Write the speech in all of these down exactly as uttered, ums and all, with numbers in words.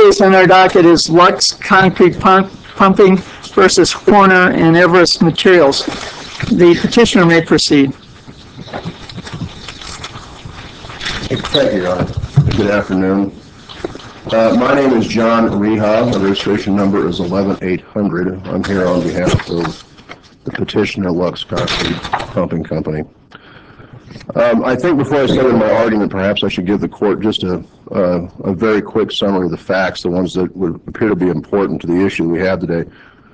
case on our docket is Lux Concrete Pump, Pumping versus Horner and Everest Materials. The petitioner may proceed. Thank you, Your Honor. Good afternoon. Uh, my name is John Rehab. The registration number is eleven eight hundred. I'm here on behalf of the petitioner, Lux Concrete Pumping Company. Um, I think before I start in my argument, perhaps I should give the court just a, uh, a very quick summary of the facts, the ones that would appear to be important to the issue we have today.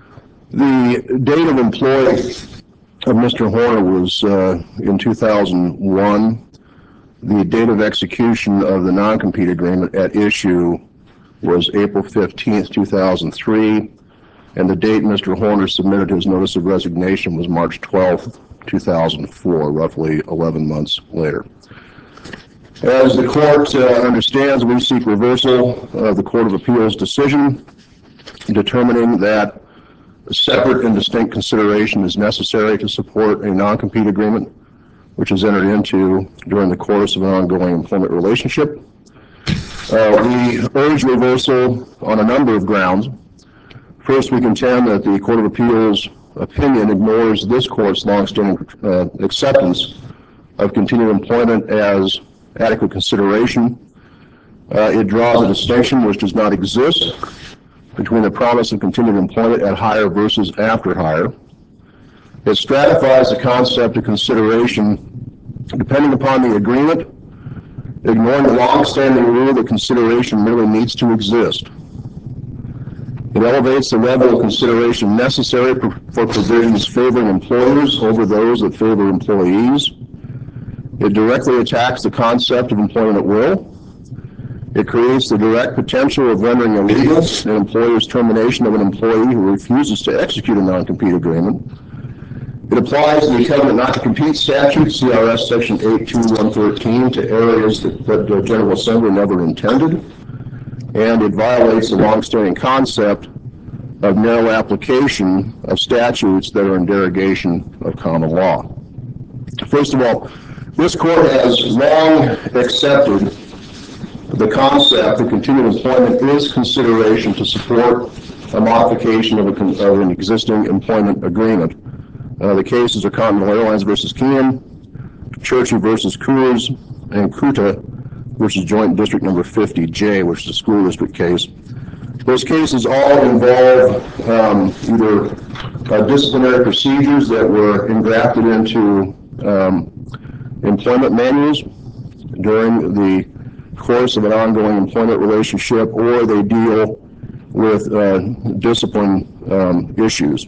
The date of employ of Mister Horner was uh, in two thousand one. The date of execution of the non-compete agreement at issue was April fifteenth, two thousand three, and the date Mister Horner submitted his notice of resignation was March twelfth, two thousand four, roughly eleven months later. As the court uh, understands, we seek reversal of the Court of Appeals decision determining that a separate and distinct consideration is necessary to support a non-compete agreement which is entered into during the course of an ongoing employment relationship. Uh, we urge reversal on a number of grounds. First, we contend that the Court of Appeals opinion ignores this court's longstanding uh, acceptance of continued employment as adequate consideration. Uh, it draws a distinction which does not exist between the promise of continued employment at hire versus after hire. It stratifies the concept of consideration depending upon the agreement, ignoring the long-standing rule that consideration merely needs to exist. It elevates the level of consideration necessary for, for provisions favoring employers over those that favor employees. It directly attacks the concept of employment at will. It creates the direct potential of rendering illegal an employer's termination of an employee who refuses to execute a non-compete agreement. It applies the covenant not to compete statute, C R S section eight two one thirteen, to areas that, that the General Assembly never intended. And it violates the long-standing concept of narrow application of statutes that are in derogation of common law. First of all, this court has long accepted the concept that continued employment is consideration to support a modification of, a, of an existing employment agreement. Uh, the cases are Continental Airlines versus Kean, Churchy versus Coors, and Kuta versus Joint District Number fifty J, which is a school district case. Those cases all involve um, either uh, disciplinary procedures that were engrafted into um, employment manuals during the course of an ongoing employment relationship, or they deal with uh, discipline um, issues.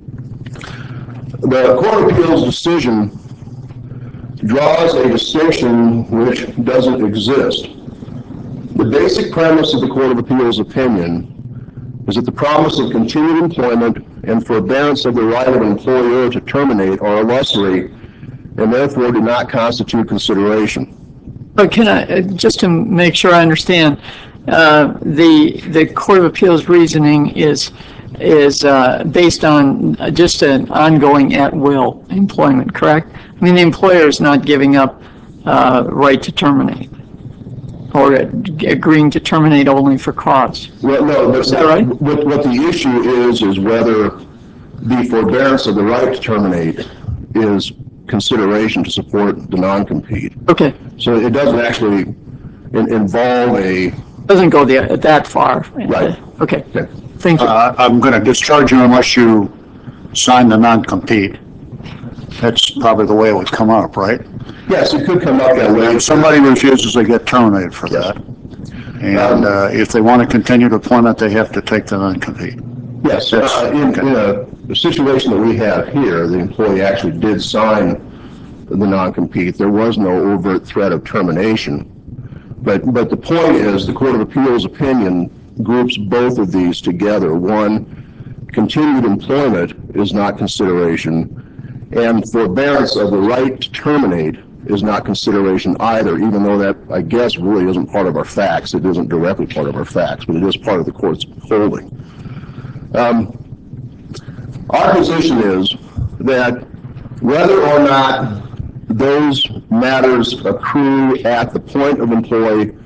The Court of Appeals decision draws a distinction which doesn't exist. The basic premise of the Court of Appeals opinion is that the promise of continued employment and forbearance of the right of an employer to terminate are illusory and therefore do not constitute consideration. But can I, just to make sure I understand, uh, the the Court of Appeals reasoning is is uh, based on just an ongoing at-will employment, correct? I mean, the employer is not giving up uh, right to terminate or agreeing to terminate only for cause. Well, no, but is that right? What, what the issue is is whether the forbearance of the right to terminate is consideration to support the non-compete. Okay. So it doesn't actually in, involve a... Doesn't go the, that far. Right. Okay. Okay. Thank you. Uh, I'm going to discharge you unless you sign the non-compete. That's probably the way it would come up, right? Yes, it could come up that way. If somebody refuses, they get terminated for Yes. that. And uh, if they want to continue deployment, they have to take the non-compete. Yes. Uh, in, in a, the situation that we have here, the employee actually did sign the non-compete. There was no overt threat of termination. But, but the point is, the Court of Appeals opinion groups both of these together. One, continued employment is not consideration, and forbearance of the right to terminate is not consideration either, even though that, I guess, really isn't part of our facts. It isn't directly part of our facts, but it is part of the court's holding. Um, our position is that whether or not those matters accrue at the point of employee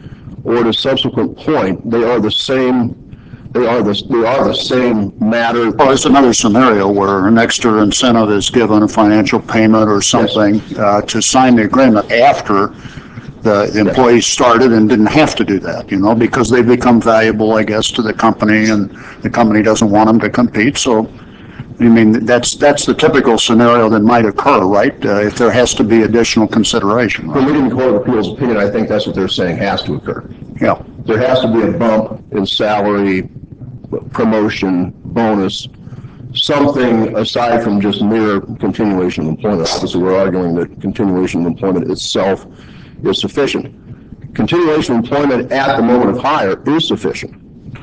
or at a subsequent point, they are the same. They are the they are the same matter. Well, there's another scenario where an extra incentive is given, a financial payment or something, Yes. uh, to sign the agreement after the, the employee started and didn't have to do that, you know, because they become valuable, I guess, to the company, and the company doesn't want them to compete. So, I mean, that's that's the typical scenario that might occur, right? Uh, if there has to be additional consideration, From right? reading the Court of Appeals opinion, I think that's what they're saying has to occur. Yeah. There has to be a bump in salary, promotion, bonus, something aside from just mere continuation of employment. Obviously, we're arguing that continuation of employment itself is sufficient. Continuation of employment at the moment of hire is sufficient.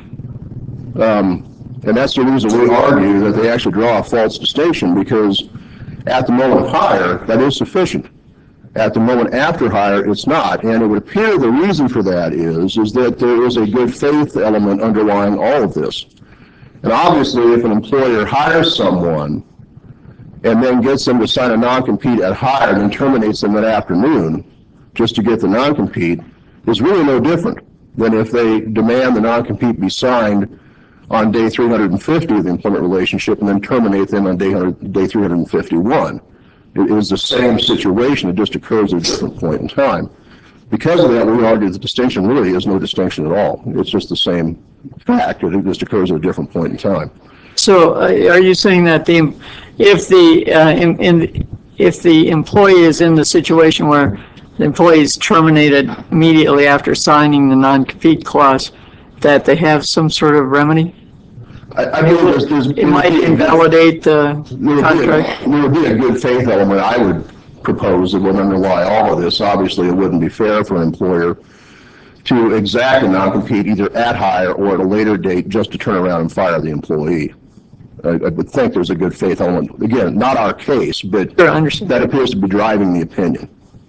Um, and that's the reason we argue that they actually draw a false distinction, because at the moment of hire, that is sufficient. At the moment after hire, it's not. And it would appear the reason for that is, is that there is a good faith element underlying all of this. And obviously, if an employer hires someone and then gets them to sign a non-compete at hire and then terminates them that afternoon just to get the non-compete, is really no different than if they demand the non-compete be signed on day three hundred fifty of the employment relationship and then terminate them on day, day three hundred fifty-one. It is the same situation, it just occurs at a different point in time. Because of that, we argue the distinction really is no distinction at all. It's just the same fact, it just occurs at a different point in time. So uh, are you saying that the, if the, uh, in, in, if the employee is in the situation where the employee is terminated immediately after signing the non-compete clause, that they have some sort of remedy? I, I mean, there's, there's, It might invalidate the there would, be a, contract? there would be a good faith element, I would propose, that would underlie all of this. Obviously, it wouldn't be fair for an employer to exact a non-compete either at hire or at a later date just to turn around and fire the employee. I, I would think there's a good faith element. Again, not our case, but Sure, I understand. that appears to be driving the opinion.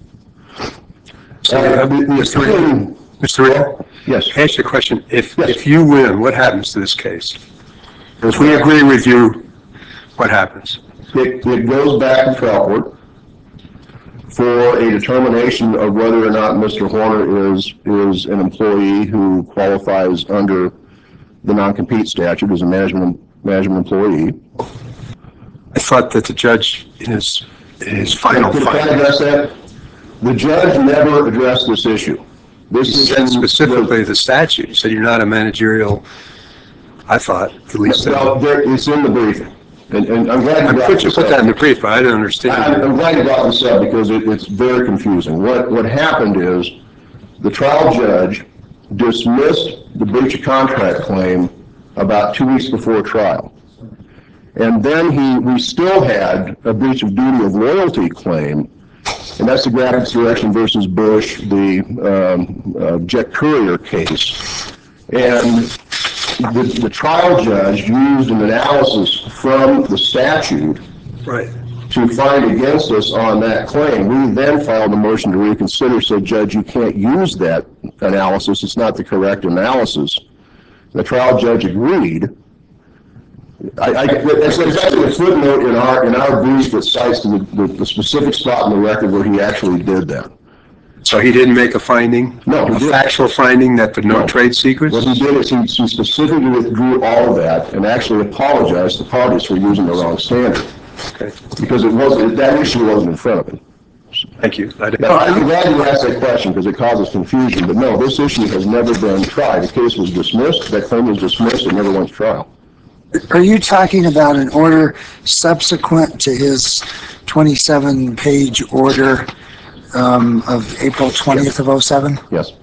So, Uh, the, the Mister opinion, Reed, Mister Reed, yes. answer the question. If, Yes. if you win, what happens to this case? If we agree with you, what happens? It, it goes back to trial court for a determination of whether or not Mister Horner is, is an employee who qualifies under the non-compete statute as a management, management employee. I thought that the judge, in his, in his final Can I findings, address that? The judge never addressed this issue. This he said issue- specifically the statute. He said you're not a managerial, I thought, at least. Well, there, it's in the briefing, and, and I'm glad you I brought put you this put up. that in the brief, but I didn't I- understand. I'm glad you brought this up because it, it's very confusing. What, what happened is the trial judge dismissed the breach of contract claim about two weeks before trial. And then he, we still had a breach of duty of loyalty claim, and that's the Graphics Direction versus Bush, the um, uh, Jet Courier case. And the, the trial judge used an analysis from the statute Right. to find against us on that claim. We then filed a motion to reconsider, said, Judge, you can't use that analysis. It's not the correct analysis. The trial judge agreed. I, I, there's actually a footnote in our, in our brief that cites the, the, the specific spot in the record where he actually did that. So he didn't make a finding? No, he A didn't. factual finding that the no No. trade secrets? What he did is he, he specifically withdrew all of that and actually apologized to parties for using the wrong standard. Okay. Because it wasn't, that issue wasn't in front of him. Thank you. I didn't- Now, I'm glad you asked that question because it causes confusion, but no, this issue has never been tried. The case was dismissed, that claim was dismissed, it never went to trial. Are you talking about an order subsequent to his twenty-seven page order um, of April twentieth of oh seven? Yes.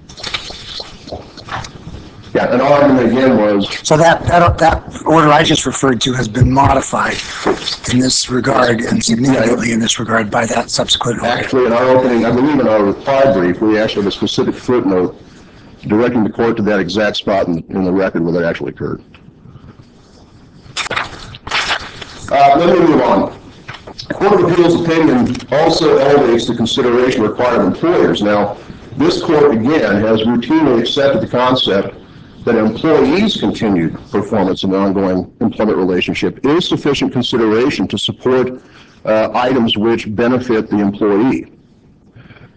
Yeah, and our argument again was, So that, that, that order I just referred to has been modified in this regard and significantly in this regard by that subsequent order. actually in our opening, I believe in our reply brief, we actually have a specific footnote directing the court to that exact spot in, in the record where that actually occurred. Uh, let me move on. The Court of Appeals opinion also elevates the consideration required of employers. Now, this court, again, has routinely accepted the concept that an employee's continued performance in an ongoing employment relationship is sufficient consideration to support uh, items which benefit the employee.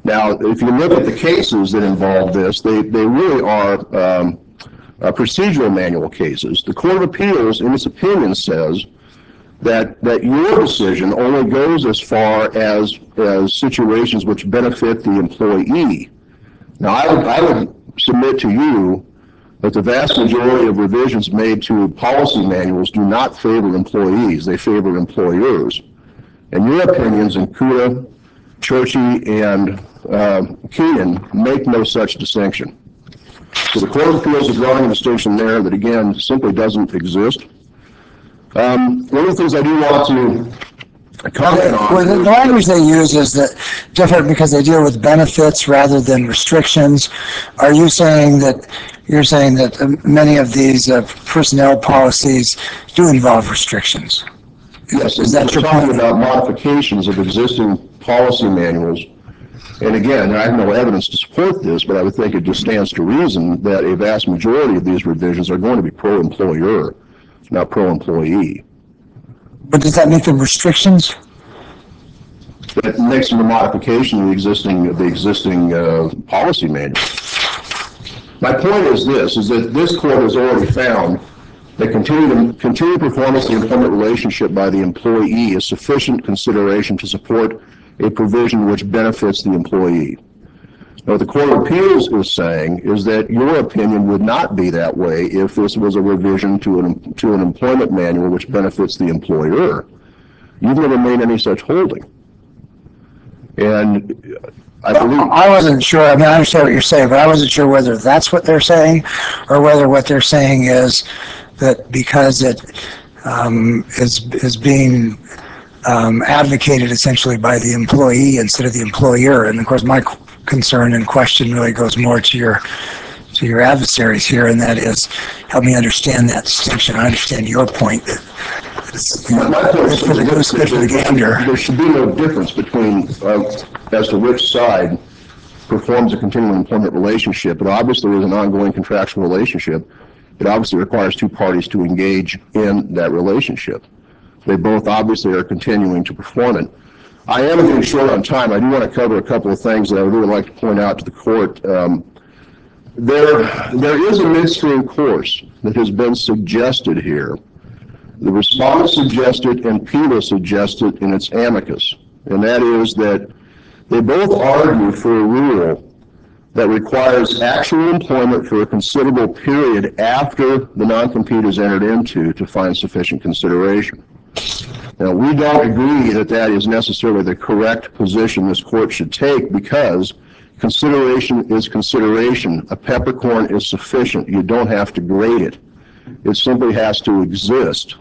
Now, if you look at the cases that involve this, they, they really are um, uh, procedural manual cases. The Court of Appeals, in its opinion, says that, that your decision only goes as far as, as situations which benefit the employee. Now, I would, I would submit to you that the vast majority of revisions made to policy manuals do not favor employees, they favor employers. And your opinions in Kuda, Churchy, and uh, Keenan make no such distinction. So the Court of Appeals is drawing a distinction there that, again, simply doesn't exist. Um, one of the things I do want to comment on... Well, the language they use is that different because they deal with benefits rather than restrictions. Are you saying that you're saying that um, many of these uh, personnel policies do involve restrictions? Yes, Is that we're your talking point? about modifications of existing policy manuals. And again, I have no evidence to support this, but I would think it just stands to reason that a vast majority of these revisions are going to be pro-employer, not pro-employee. But does that make them restrictions? That makes them a modification of the existing, of the existing uh, policy manual. My point is this, is that this court has already found that continued, continued performance of the employment relationship by the employee is sufficient consideration to support a provision which benefits the employee. Now, what the Court of Appeals is saying is that your opinion would not be that way if this was a revision to an, to an employment manual which benefits the employer. You've never made any such holding. And I believe... I wasn't sure. I mean, I understand what you're saying, but I wasn't sure whether that's what they're saying or whether what they're saying is that because it um, is, is being um, advocated essentially by the employee instead of the employer. And of course, my concern and question really goes more to your to your adversaries here, and that is, help me understand that distinction. I understand your point that it's, you know, My point good for the goose, good for the gander. There should be no difference between uh, as to which side performs a continuing employment relationship. It obviously is an ongoing contractual relationship. It obviously requires two parties to engage in that relationship. They both obviously are continuing to perform it. I am getting short on time. I do want to cover a couple of things that I would really like to point out to the court. Um, there, there is a midstream course that has been suggested here. The respondent suggested and PETA suggested in its amicus, and that is that they both argue for a rule that requires actual employment for a considerable period after the non-compete is entered into to find sufficient consideration. Now, we don't agree that that is necessarily the correct position this court should take because consideration is consideration. A peppercorn is sufficient. You don't have to grade it. It simply has to exist.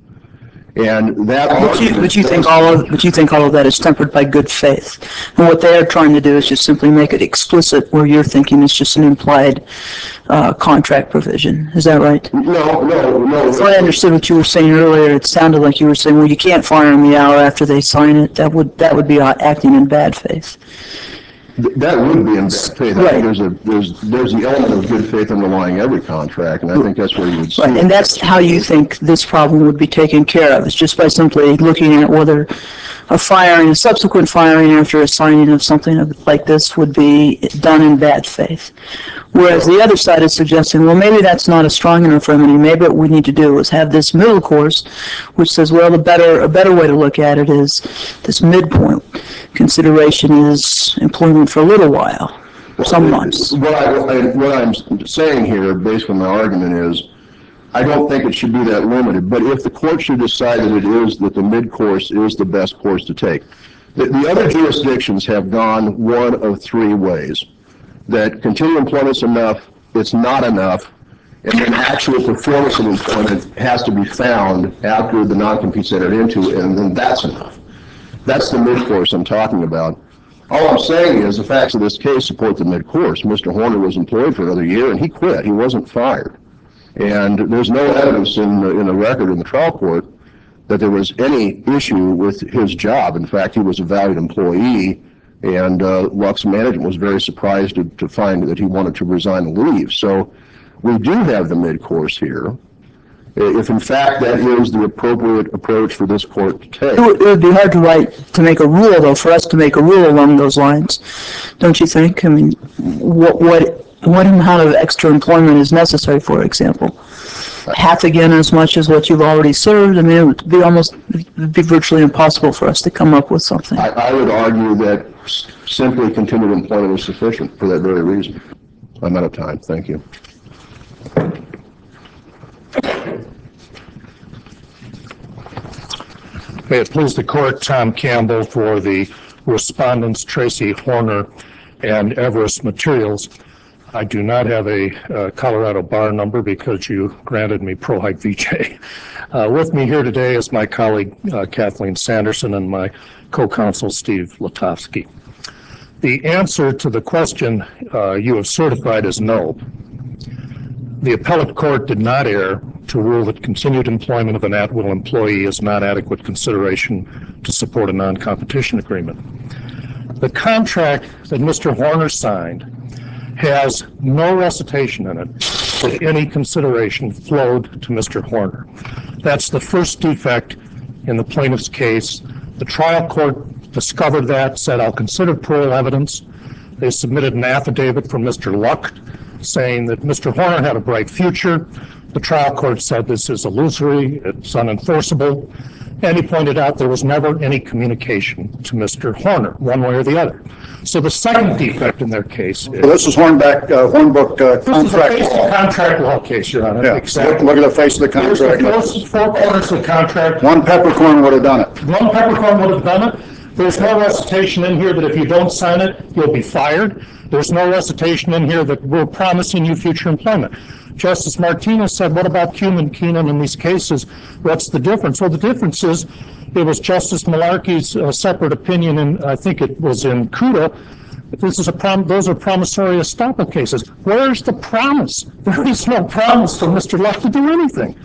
And that But you, but you think all of, but you think all of that is tempered by good faith. And what they are trying to do is just simply make it explicit where you're thinking it's just an implied uh, contract provision. Is that right? No, no, no. If I understood what you were saying earlier, it sounded like you were saying, well, you can't fire them the hour after they sign it. That would, that would be uh, acting in bad faith. That would be in bad faith. I Right. think there's a there's there's the element of good faith underlying every contract, and I think that's where you would see Right, it. and that's how you think this problem would be taken care of. It's just by simply looking at whether a firing, a subsequent firing after a signing of something of- like this would be done in bad faith. Whereas the other side is suggesting, well, maybe that's not a strong enough remedy. Maybe what we need to do is have this middle course, which says, well, the better, a better way to look at it is this midpoint. Consideration is employment for a little while, some months. What, I, I, what I'm saying here, based on my argument, is I don't think it should be that limited. But if the court should decide that it is, that the mid-course is the best course to take. The, the other jurisdictions have gone one of three ways. That continued employment's enough, it's not enough, and then actual performance of employment has to be found after the non-compete's entered into, and then that's enough. That's the mid-course I'm talking about. All I'm saying is the facts of this case support the mid-course. Mister Horner was employed for another year, and he quit. He wasn't fired. And there's no evidence in the, in the record in the trial court that there was any issue with his job. In fact, he was a valued employee, and uh, Lux Management was very surprised to, to find that he wanted to resign and leave. So we do have the mid-course here. if in fact that is the appropriate approach for this court to take. It would, it would be hard to write, to make a rule, though, for us to make a rule along those lines, don't you think? I mean, what, what, what amount of extra employment is necessary, for example? Half again as much as what you've already served? I mean, it would be almost, it would be virtually impossible for us to come up with something. I, I would argue that s- simply continued employment is sufficient for that very reason. I'm out of time. Thank you. May it please the court, Tom Campbell for the respondents, Tracy Horner and Everest Materials. I do not have a uh, Colorado bar number because you granted me Pro Hype V J. Uh, with me here today is my colleague uh, Kathleen Sanderson and my co-counsel Steve Latofsky. The answer to the question uh, you have certified is no. The appellate court did not err to rule that continued employment of an at-will employee is not adequate consideration to support a non-competition agreement. The contract that Mister Horner signed has no recitation in it that any consideration flowed to Mister Horner. That's the first defect in the plaintiff's case. The trial court discovered that, said, I'll consider parole evidence. They submitted an affidavit from Mister Luck saying that Mister Horner had a bright future. The trial court said this is illusory, it's unenforceable, and he pointed out there was never any communication to Mister Horner, one way or the other. So the second defect in their case is... So this is Hornback, uh, Hornbook uh, This is a contract basic law. contract law case, Your Honor. Yeah, look, Exactly. look at the face of the Here's the contract. four four corners of the contract. One peppercorn would have done it. One peppercorn would have done it. There's no recitation in here that if you don't sign it, you'll be fired. There's no recitation in here that we're promising you future employment. Justice Martinez said, what about Kuhn and Keenan in these cases? What's the difference? Well, the difference is it was Justice Malarkey's uh, separate opinion, and I think it was in Cuda. This is a prom- those are promissory estoppel cases. Where's the promise? There is no promise for Mister Luck to do anything.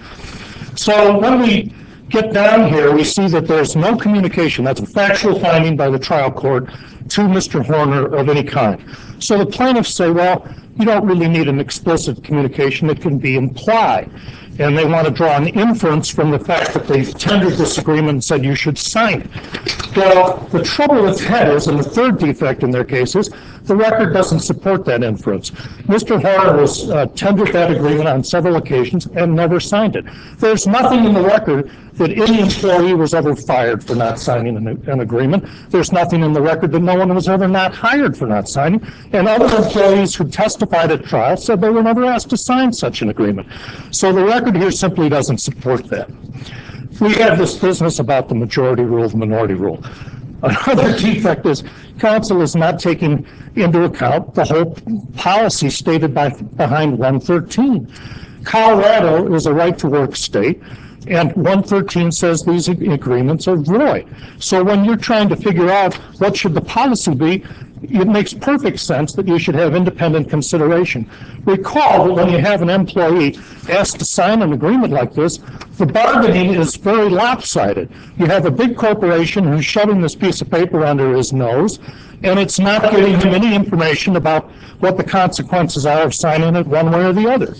So when we get down here, we see that there's no communication. That's a factual finding by the trial court to Mister Horner of any kind. So the plaintiffs say, well, you don't really need an explicit communication. It can be implied. And they want to draw an inference from the fact that they tendered this agreement and said you should sign it. Well, the trouble with that is, and the third defect in their case is, the record doesn't support that inference. Mister Horner was uh, tendered that agreement on several occasions and never signed it. There's nothing in the record that any employee was ever fired for not signing an, an agreement. There's nothing in the record that no one was ever not hired for not signing. And other employees who testified at trial said they were never asked to sign such an agreement. So the record here simply doesn't support that. We have this business about the majority rule, the minority rule. Another defect is counsel is not taking into account the whole policy stated by, behind one thirteen. Colorado is a right-to-work state, and one thirteen says these agreements are void. So when you're trying to figure out what should the policy be, it makes perfect sense that you should have independent consideration. Recall that when you have an employee asked to sign an agreement like this, the bargaining is very lopsided. You have a big corporation who's shoving this piece of paper under his nose, and it's not giving him any information about what the consequences are of signing it one way or the other.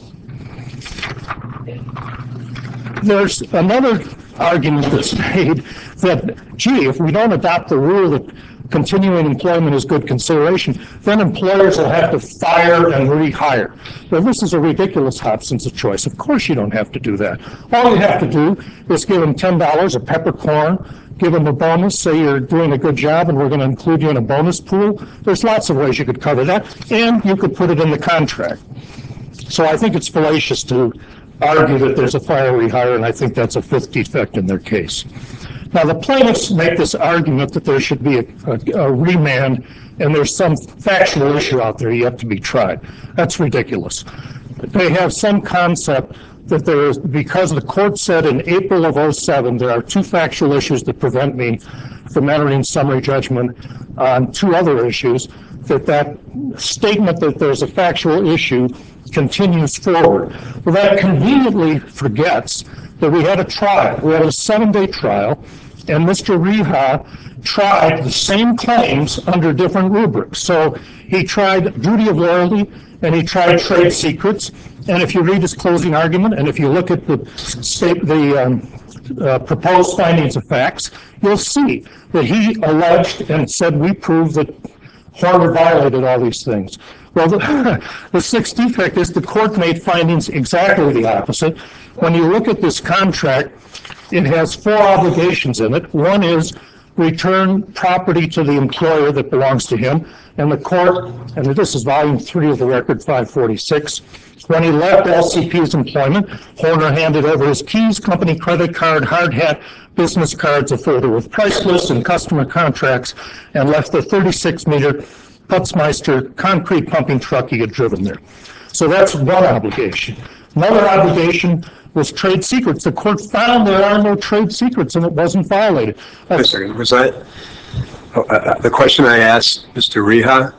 There's another argument that's made that, gee, if we don't adopt the rule that continuing employment is good consideration, then employers will have to fire and rehire. Well, this is a ridiculous Hobson's choice. Of course you don't have to do that. All you have to do is give them ten dollars, a peppercorn, give them a bonus, say you're doing a good job and we're going to include you in a bonus pool. There's lots of ways you could cover that, and you could put it in the contract. So I think it's fallacious to argue that there's a fire rehire, and I think that's a fifth defect in their case. Now, the plaintiffs make this argument that there should be a, a, a remand and there's some factual issue out there yet to be tried. That's ridiculous. They have some concept that there is, because the court said in April of oh seven, there are two factual issues that prevent me from entering summary judgment on two other issues, that that statement that there's a factual issue continues forward. Well, that conveniently forgets that we had a trial. We had a seven-day trial, and Mister Reha tried the same claims under different rubrics. So he tried duty of loyalty, and he tried trade secrets, And if you read his closing argument, and if you look at the state, the um, uh, proposed findings of facts, you'll see that he alleged and said, we proved that Horner violated all these things. Well, the, the sixth defect is the court made findings exactly the opposite. When you look at this contract, it has four obligations in it. One is return property to the employer that belongs to him. And the court, and this is volume three of the record, five forty-six, when he left L C P's employment, Horner handed over his keys, company credit card, hard hat, business cards, a folder with price lists and customer contracts, and left the thirty-six meter Putzmeister concrete pumping truck he had driven there. So that's one obligation. Another obligation was trade secrets. The court found there are no trade secrets and it wasn't violated. Wait a second, was I, oh, uh, the question I asked Mister Reha,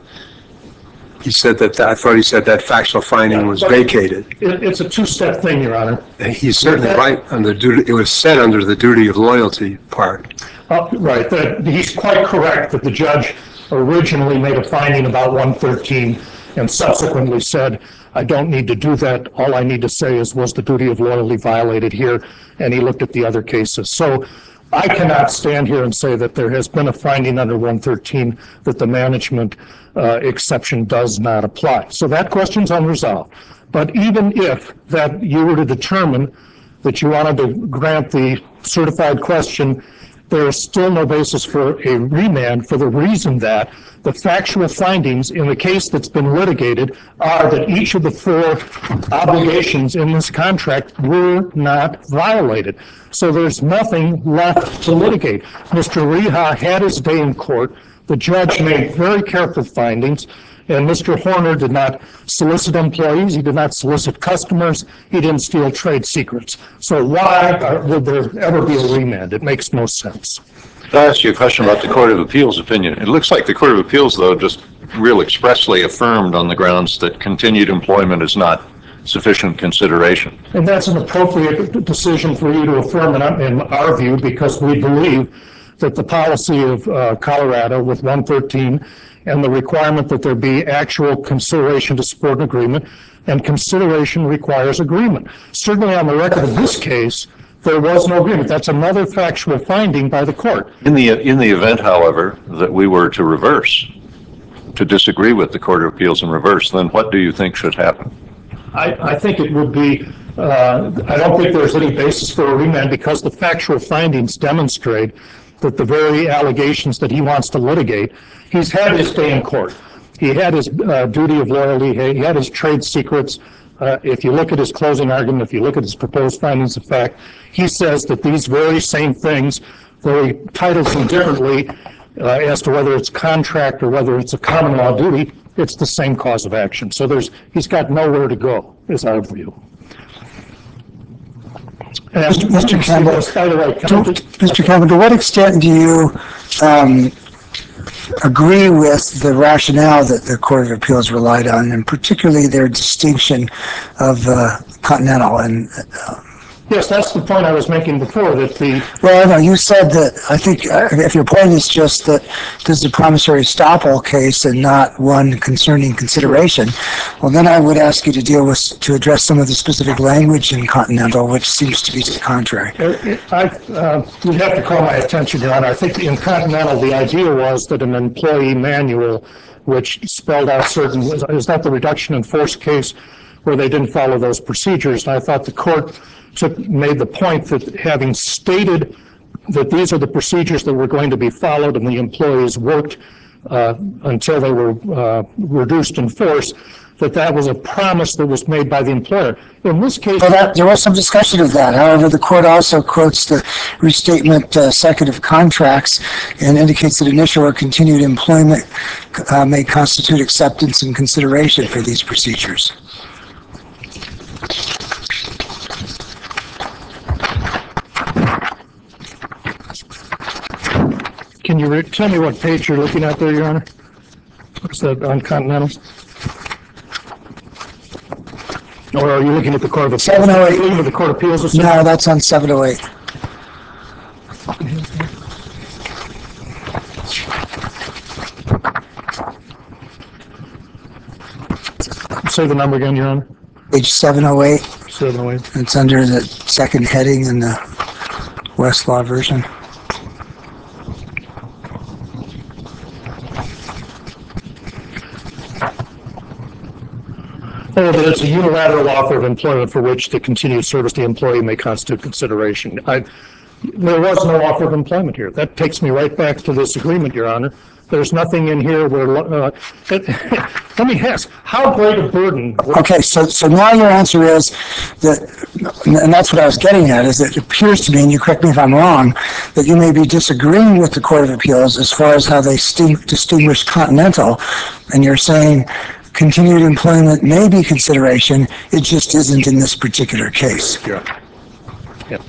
he said that, I thought he said that factual finding was vacated. It, it's a two-step thing, Your Honor. He's certainly right on the duty, it was said under the duty of loyalty part. Uh, right, that, he's quite correct that the judge originally made a finding about one thirteen and subsequently said, I don't need to do that. All I need to say is, was the duty of loyalty violated here? And he looked at the other cases. So I cannot stand here and say that there has been a finding under one thirteen that the management uh, exception does not apply. So that question's unresolved. But even if that you were to determine that you wanted to grant the certified question, there is still no basis for a remand for the reason that the factual findings in the case that's been litigated are that each of the four obligations in this contract were not violated. So there's nothing left to litigate. Mister Reha had his day in court. The judge made very careful findings, and Mister Horner did not solicit employees, he did not solicit customers, he didn't steal trade secrets. So why are- would there ever be a remand? It makes no sense. Can I ask you a question about the Court of Appeals opinion? It looks like the Court of Appeals, though, just real expressly affirmed on the grounds that continued employment is not sufficient consideration. And that's an appropriate decision for you to affirm in our, in our view, because we believe that the policy of uh, Colorado with one thirteen and the requirement that there be actual consideration to support an agreement, and consideration requires agreement. Certainly on the record of this case, there was no agreement. That's another factual finding by the court. In the, in the event, however, that we were to reverse, to disagree with the Court of Appeals and reverse, then what do you think should happen? I, I think it would be, uh, I don't think there's any basis for a remand because the factual findings demonstrate that the very allegations that he wants to litigate, he's had his day in court. He had his uh, duty of loyalty, he had his trade secrets. Uh, if you look at his closing argument, if you look at his proposed findings of fact, he says that these very same things, though he titles them differently uh, as to whether it's contract or whether it's a common law duty, it's the same cause of action. So there's, he's got nowhere to go, is our view. And Mister Campbell, by the way, can I to, just- Mister Campbell, to what extent do you um, agree with the rationale that the Court of Appeals relied on, and particularly their distinction of uh, Continental? And uh, Yes, that's the point I was making before, that the, well, no, you said that, I think, uh, if your point is just that this is a promissory estoppel case and not one concerning consideration, well, then I would ask you to deal with, to address some of the specific language in Continental, which seems to be to the contrary. I, uh, you'd have to call my attention, Your Honor. I think in Continental, the idea was that an employee manual, which spelled out certain, is that the reduction in force case where they didn't follow those procedures? And I thought the court took, made the point that having stated that these are the procedures that were going to be followed and the employees worked uh, until they were uh, reduced in force, that that was a promise that was made by the employer. In this case... Well, that, there was some discussion of that. However, the court also quotes the restatement uh, second of contracts and indicates that initial or continued employment uh, may constitute acceptance and consideration for these procedures. Can you re- tell me what page you're looking at there, Your Honor? What's that on Continental? Or are you looking at the Court of Appeals? seven oh eight. Looking at the Court of Appeals? or something? No, that's on seven oh eight. Say the number again, Your Honor. Page seven oh eight, seven oh eight. it's under the second heading in the Westlaw version. Oh, that it's a unilateral offer of employment for which the continued service of the employee may constitute consideration. I, there was no offer of employment here. That takes me right back to this agreement, Your Honor. There's nothing in here where, uh, it, let me ask, how great a burden? Okay, so, so now your answer is that, and that's what I was getting at, is that it appears to me, and you correct me if I'm wrong, that you may be disagreeing with the Court of Appeals as far as how they sti- distinguish Continental, and you're saying continued employment may be consideration, it just isn't in this particular case. Yeah. Yeah.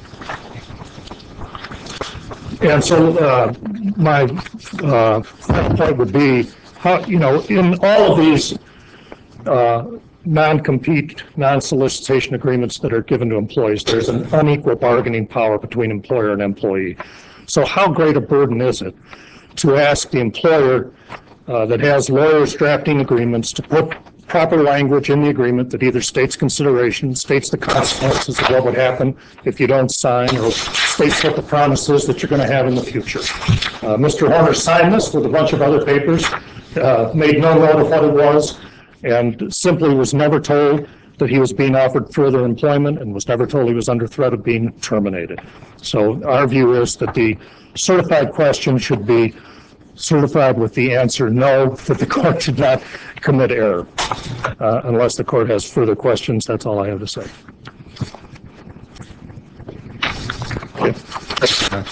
And so, uh, my, uh, point would be, how, you know, in all of these, uh, non-compete, non-solicitation agreements that are given to employees, there's an unequal bargaining power between employer and employee. So how great a burden is it to ask the employer, uh, that has lawyers drafting agreements to put proper language in the agreement that either states consideration, states the consequences of what would happen if you don't sign, or states what the promise is that you're going to have in the future. Uh, Mister Horner signed this with a bunch of other papers, uh, made no note of what it was, and simply was never told that he was being offered further employment, and was never told he was under threat of being terminated. So our view is that the certified question should be certified with the answer no, that the court did not commit error. Uh, unless the court has further questions, that's all I have to say. Okay.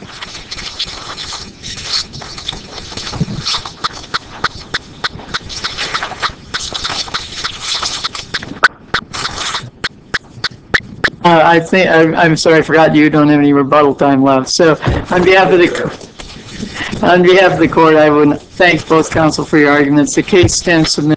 Uh, I think, I- I'm sorry, I forgot you don't have any rebuttal time left. So on behalf of the, on behalf of the court, I would thank both counsel for your arguments. The case stands submitted.